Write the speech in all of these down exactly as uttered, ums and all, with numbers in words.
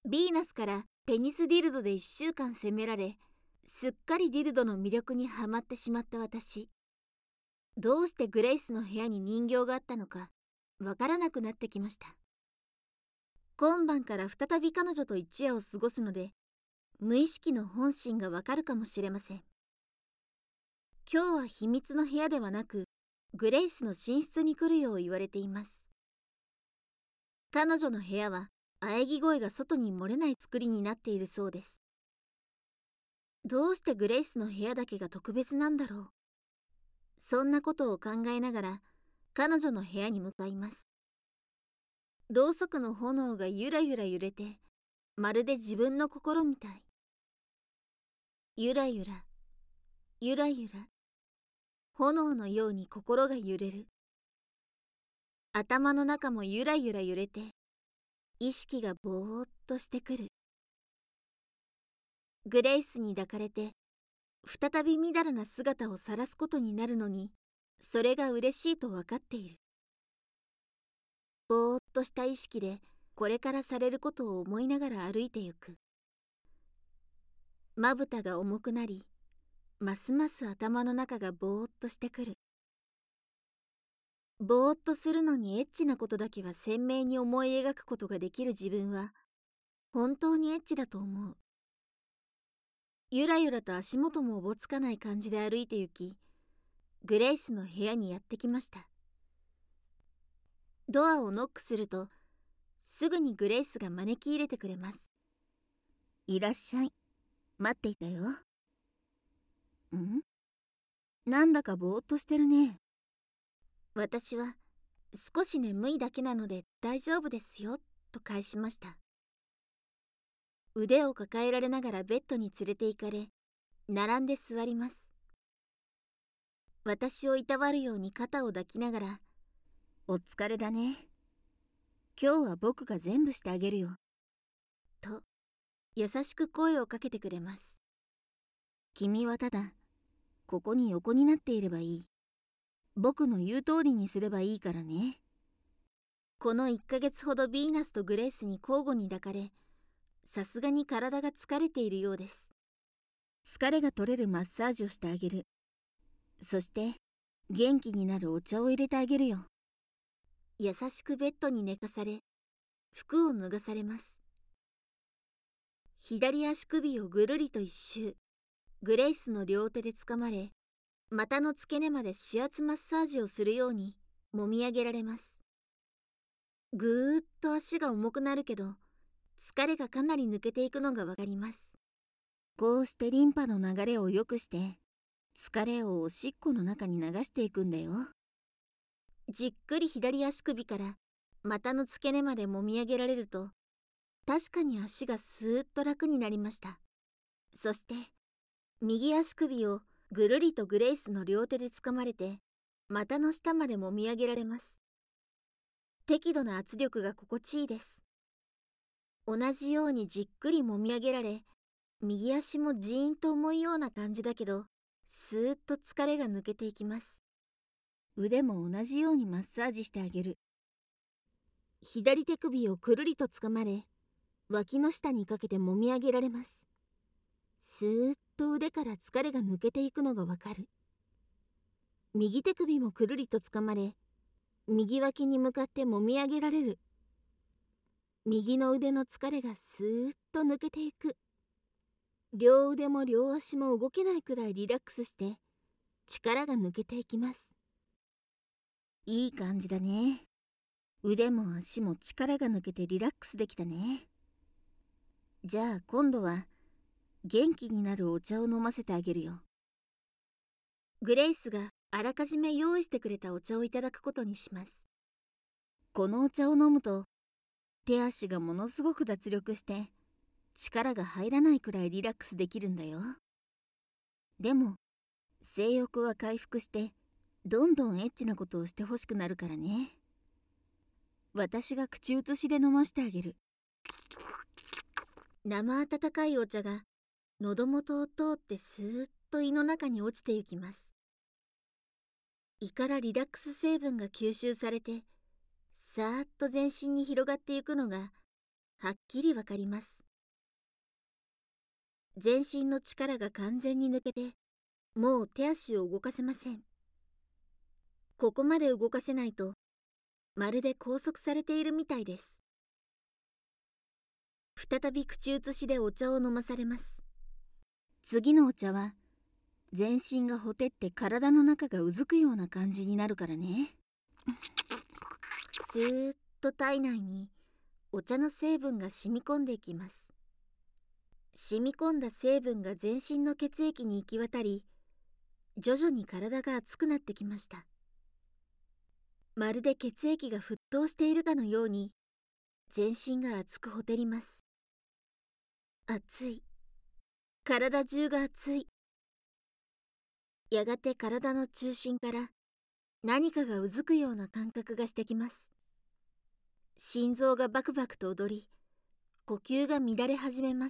ヴィーナスからペニスディルドでいっしゅうかん責められ、すっかりディルドの魅力にはまってしまった私。どうしてグレイスの部屋に人形があったのかわからなくなってきました。今晩から再び彼女と一夜を過ごすので、無意識の本心がわかるかもしれません。今日は秘密の部屋ではなく、グレイスの寝室に来るよう言われています。彼女の部屋は喘ぎ声が外に漏れない作りになっているそうです。どうしてグレイスの部屋だけが特別なんだろう。そんなことを考えながら彼女の部屋に向かいます。ろうそくの炎がゆらゆら揺れて、まるで自分の心みたい。ゆらゆら、ゆらゆら、炎のように心が揺れる。頭の中もゆらゆら揺れて、意識がぼーっとしてくる。グレイスに抱かれて、再びみだらな姿を晒すことになるのに、それが嬉しいとわかっている。ぼーっとした意識で、これからされることを思いながら歩いてゆく。まぶたが重くなり、ますます頭の中がぼーっとしてくる。ぼーっとするのにエッチなことだけは鮮明に思い描くことができる自分は、本当にエッチだと思う。ゆらゆらと足元もおぼつかない感じで歩いて行き、グレイスの部屋にやってきました。ドアをノックすると、すぐにグレイスが招き入れてくれます。いらっしゃい。待っていたよ。ん？なんだかぼーっとしてるね。私は、少し眠いだけなので大丈夫ですよ、と返しました。腕を抱えられながらベッドに連れて行かれ、並んで座ります。私をいたわるように肩を抱きながら、お疲れだね。今日は僕が全部してあげるよ。と、優しく声をかけてくれます。君はただ、ここに横になっていればいい。僕の言う通りにすればいいからね。このいっかげつほどヴィーナスとグレイスに交互に抱かれ、さすがに体が疲れているようです。疲れが取れるマッサージをしてあげる。そして、元気になるお茶を入れてあげるよ。優しくベッドに寝かされ、服を脱がされます。左足首をぐるりと一周、グレイスの両手でつかまれ、股の付け根まで指圧マッサージをするようにもみ上げられます。ぐーっと足が重くなるけど、疲れがかなり抜けていくのがわかります。こうしてリンパの流れを良くして、疲れをおしっこの中に流していくんだよ。じっくり左足首から股の付け根までもみ上げられると、確かに足がスーッと楽になりました。そして、右足首をぐるりとグレイスの両手でつかまれて、股の下までもみ上げられます。適度な圧力が心地いいです。同じようにじっくりもみ上げられ、右足もジーンと重いような感じだけど、スーッと疲れが抜けていきます。腕も同じようにマッサージしてあげる。左手首をくるりとつかまれ、脇の下にかけてもみ上げられます。スーッと腕から疲れが抜けていくのがわかる。右手首もくるりとつかまれ、右脇に向かってもみ上げられる。右の腕の疲れがスーッと抜けていく。両腕も両足も動けないくらいリラックスして力が抜けていきます。いい感じだね。腕も足も力が抜けてリラックスできたね。じゃあ今度は元気になるお茶を飲ませてあげるよ。グレイスがあらかじめ用意してくれたお茶をいただくことにします。このお茶を飲むと手足がものすごく脱力して力が入らないくらいリラックスできるんだよ。でも性欲は回復してどんどんエッチなことをしてほしくなるからね。私が口移しで飲ましてあげる。生温かいお茶が喉元を通ってスーッと胃の中に落ちてゆきます。胃からリラックス成分が吸収されてさーっと全身に広がっていくのがはっきりわかります。全身の力が完全に抜けて、もう手足を動かせません。ここまで動かせないと、まるで拘束されているみたいです。再び口移しでお茶を飲まされます。次のお茶は、全身がほてって体の中がうずくような感じになるからね。スーッと体内にお茶の成分が染み込んでいきます。染み込んだ成分が全身の血液に行き渡り、徐々に体が熱くなってきました。まるで血液が沸騰しているかのように、全身が熱くほてります。熱い。体中が熱い。やがて体の中心から何かがうずくような感覚がしてきます。心臓がバクバクと踊り、呼吸が乱れ始めます。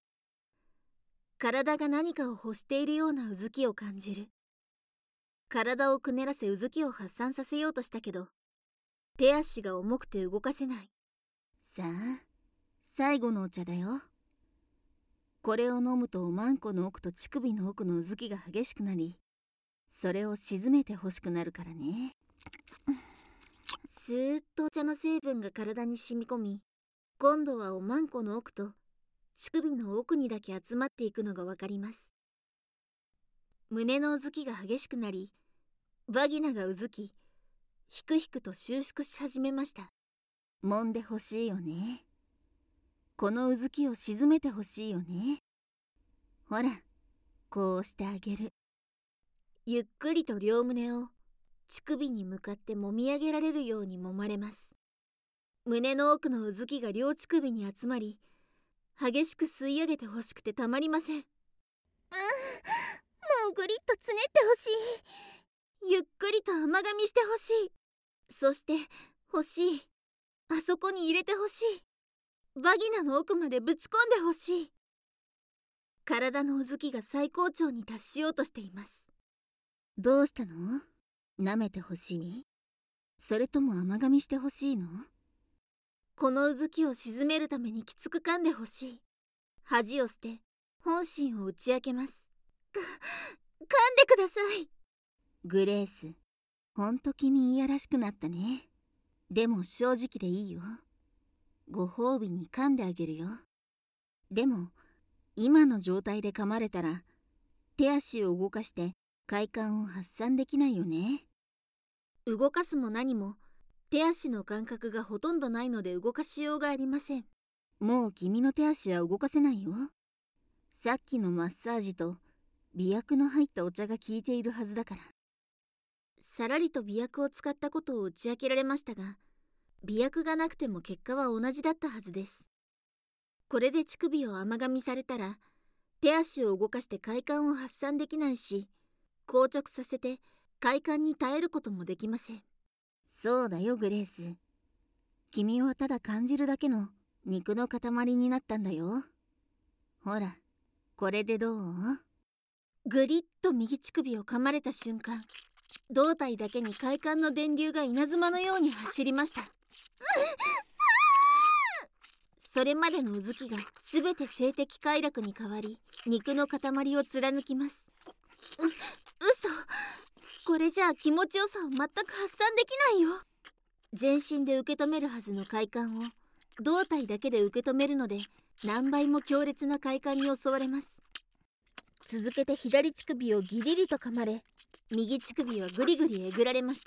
体が何かを欲しているようなうずきを感じる。体をくねらせうずきを発散させようとしたけど、手足が重くて動かせない。さあ、最後のお茶だよ。これを飲むとおまんこの奥と乳首の奥のうずきが激しくなり、それを沈めて欲しくなるからね。スーッとお茶の成分が体に染み込み、今度はおまんこの奥と乳首の奥にだけ集まっていくのがわかります。胸のうずきが激しくなり、バギナがうずき、ひくひくと収縮し始めました。揉んでほしいよね。このうずきを沈めてほしいよね。ほら、こうしてあげる。ゆっくりと両胸を乳首に向かって揉み上げられるように揉まれます。胸の奥のうずきが両乳首に集まり、激しく吸い上げてほしくてたまりません。うん、もうぐりっとつねってほしい。ゆっくりと甘噛みしてほしい。そして欲しい。あそこに入れてほしい。バギナの奥までぶち込んでほしい。体のうずきが最高潮に達しようとしています。どうしたの？舐めてほしい？それとも甘噛みしてほしいの？このうずきを沈めるためにきつく噛んでほしい。恥を捨て本心を打ち明けます。か、噛んでください。グレース、ほんと君いやらしくなったね。でも正直でいいよ。ご褒美に噛んであげるよ。でも今の状態で噛まれたら手足を動かして快感を発散できないよね。動かすも何も手足の感覚がほとんどないので動かしようがありません。もう君の手足は動かせないよ。さっきのマッサージと媚薬の入ったお茶が効いているはずだから。さらりと媚薬を使ったことを打ち明けられましたが、媚薬がなくても結果は同じだったはずです。これで乳首を甘噛みされたら、手足を動かして快感を発散できないし、硬直させて快感に耐えることもできません。そうだよグレース。君はただ感じるだけの肉の塊になったんだよ。ほら、これでどう？ぐりっと右乳首を噛まれた瞬間、胴体だけに快感の電流が稲妻のように走りました。それまでのうずきがすべて性的快楽に変わり、肉の塊を貫きます。う、嘘。これじゃあ気持ちよさを全く発散できないよ。全身で受け止めるはずの快感を胴体だけで受け止めるので、何倍も強烈な快感に襲われます。続けて左乳首をギリリと噛まれ、右乳首はグリグリえぐられました。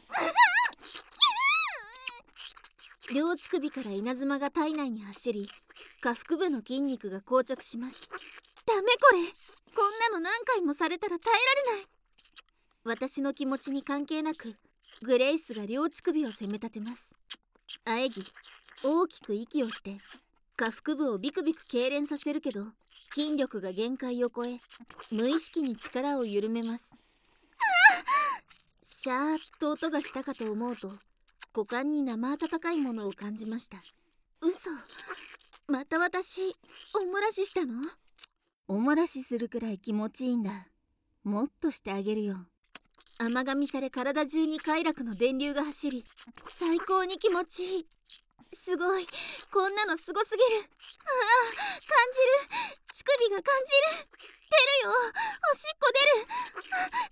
両乳首から稲妻が体内に走り、下腹部の筋肉が硬直します。ダメこれ、こんなの何回もされたら耐えられない。私の気持ちに関係なく、グレイスが両乳首を攻め立てます。あえぎ大きく息をして下腹部をビクビク痙攣させるけど、筋力が限界を超え無意識に力を緩めます。シャーッと音がしたかと思うと、股間に生温かいものを感じました。嘘、また私おもらししたの？おもらしするくらい気持ちいいんだ。もっとしてあげるよ。甘噛みされ体中に快楽の電流が走り、最高に気持ちいい。 すごい、こんなのすごすぎる。ああ、感じる。乳首が感じる。出るよ、おしっこ出る。あ、出ちゃう、おしっこ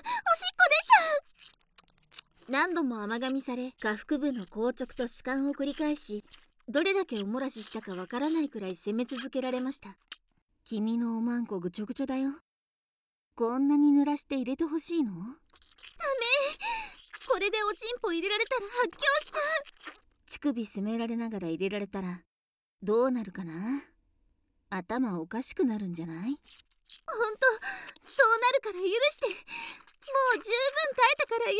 出ちゃう。何度も甘噛みされ、下腹部の硬直と弛緩を繰り返し、どれだけおもらししたかわからないくらい責め続けられました。君のおまんこぐちょぐちょだよ。こんなに濡らして入れてほしいの？ダメ、これでおちんぽ入れられたら発狂しちゃう。乳首責められながら入れられたらどうなるかな。頭おかしくなるんじゃない？ほんと、そうなるから許して。もう十分耐えたから許して。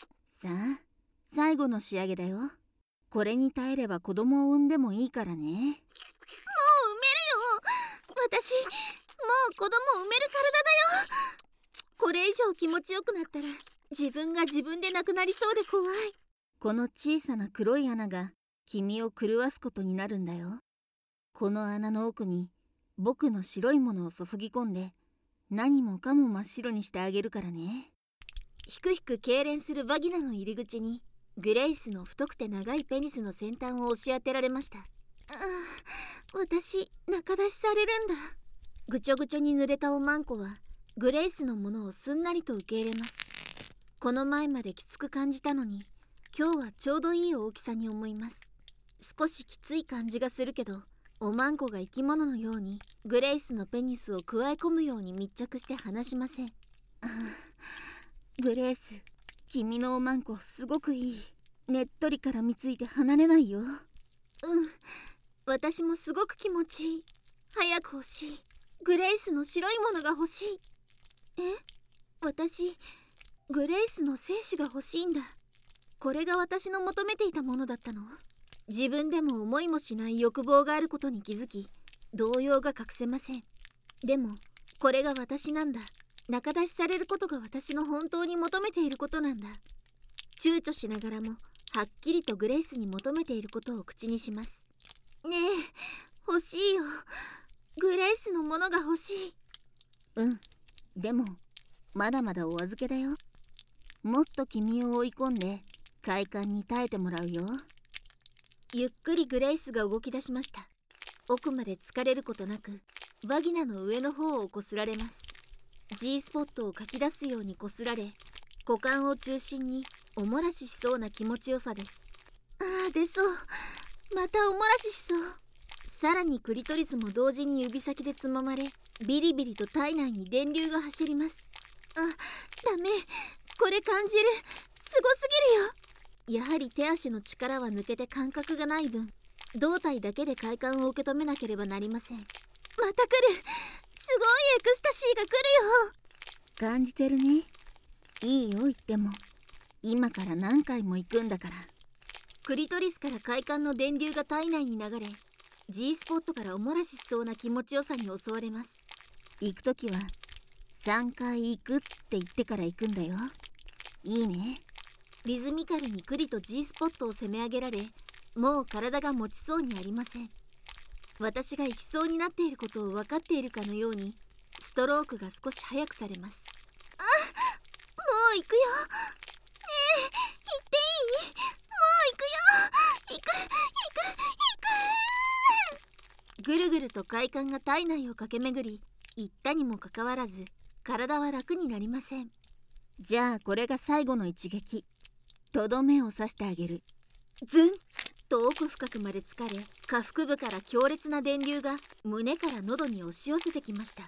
さあ、最後の仕上げだよ。これに耐えれば子供を産んでもいいからね。もう産めるよ。私、もう子供産める体だよ。これ以上気持ちよくなったら自分が自分で亡くなりそうで怖い。この小さな黒い穴が君を狂わすことになるんだよ。この穴の奥に僕の白いものを注ぎ込んで何もかも真っ白にしてあげるからね。ひくひく痙攣するバギナの入り口にグレイスの太くて長いペニスの先端を押し当てられました。ああ、私中出しされるんだ。ぐちょぐちょに濡れたおまんこはグレイスのものをすんなりと受け入れます。この前まできつく感じたのに今日はちょうどいい大きさに思います。少しきつい感じがするけど、おまんこが生き物のようにグレイスのペニスをくわえ込むように密着して離しません。グレイス、君のおまんこすごくいい。ねっとりからみついて離れないよ。うん、私もすごく気持ちいい。早く欲しい。グレイスの白いものが欲しい。え？私、グレイスの精子が欲しいんだ。これが私の求めていたものだったの？自分でも思いもしない欲望があることに気づき、動揺が隠せません。でもこれが私なんだ。仲出しされることが私の本当に求めていることなんだ。躊躇しながらもはっきりとグレイスに求めていることを口にします。ねえ、欲しいよ。グレイスのものが欲しい。うん、でもまだまだお預けだよ。もっと君を追い込んで快感に耐えてもらうよ。ゆっくりグレイスが動き出しました。奥まで疲れることなくバギナの上の方をこすられます。 G スポットをかき出すようにこすられ、股間を中心におもらししそうな気持ちよさです。ああ、出そう。またおもらししそう。さらにクリトリスも同時に指先でつままれ、ビリビリと体内に電流が走ります。あ、ダメ、これ感じる。すごすぎるよ。やはり手足の力は抜けて感覚がない分、胴体だけで快感を受け止めなければなりません。また来る。すごいエクスタシーが来るよ。感じてるね。いいよ言っても、今から何回も行くんだから。クリトリスから快感の電流が体内に流れ、 G スポットからおもらししそうな気持ちよさに襲われます。行くときはさんかい行くって言ってから行くんだよ。いいね。リズミカルにクリと G スポットを攻め上げられ、もう体が持ちそうにありません。私が行きそうになっていることを分かっているかのようにストロークが少し早くされます。あ、もう行くよ。ねえ、行っていい？もう行くよ。行く行く行く。ぐるぐると快感が体内を駆け巡り、行ったにもかかわらず体は楽になりません。じゃあこれが最後の一撃。とどめを刺してあげる。ズンと奥深くまで疲れ、下腹部から強烈な電流が胸から喉に押し寄せてきました。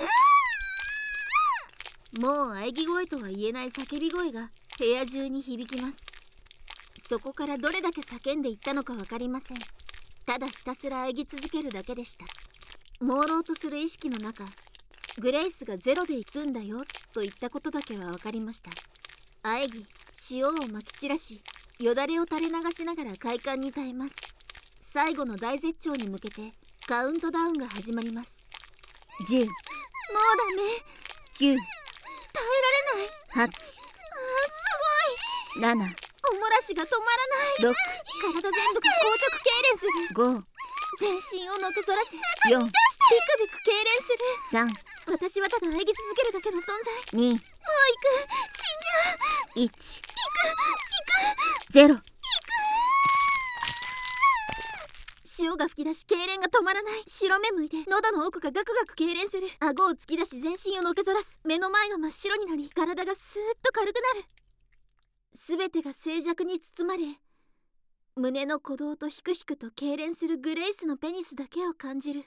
もう喘ぎ声とは言えない叫び声が部屋中に響きます。そこからどれだけ叫んでいったのか分かりません。ただひたすら喘ぎ続けるだけでした。朦朧とする意識の中、グレイスがゼロで行くんだよと言ったことだけは分かりました。喘ぎ、塩をまき散らし、よだれを垂れ流しながら快感に耐えます。最後の大絶頂に向けてカウントダウンが始まります。じゅう、もうダメ。きゅう、耐えられない。はち、あーすごい。なな、おもらしが止まらない。ろく、体全部が硬直痙攣する。ご、全身をのけぞらせ。よん、ビクビク痙攣する。さん、私はただ喘ぎ続けるだけの存在。に、もう行く。死んじゃう。いち、行く行く。ゼロ。行く。 潮が噴き出し痙攣が止まらない。白目向いて喉の奥がガクガク痙攣する。顎を突き出し全身をのけぞらす。目の前が真っ白になり体がスーッと軽くなる。すべてが静寂に包まれ、胸の鼓動とひくひくと痙攣するグレイスのペニスだけを感じる。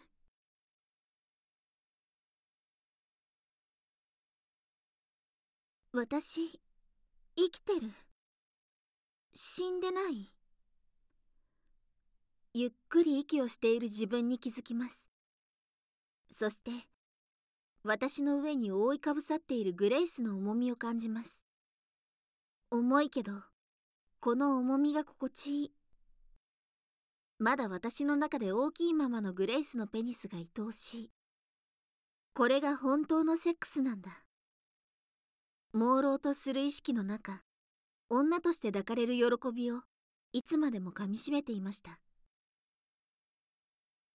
私、生きてる。死んでない。ゆっくり息をしている自分に気づきます。そして私の上に覆いかぶさっているグレイスの重みを感じます。重いけどこの重みが心地いい。まだ私の中で大きいままのグレイスのペニスが愛おしい。これが本当のセックスなんだ。朦朧とする意識の中、女として抱かれる喜びをいつまでもかみしめていました。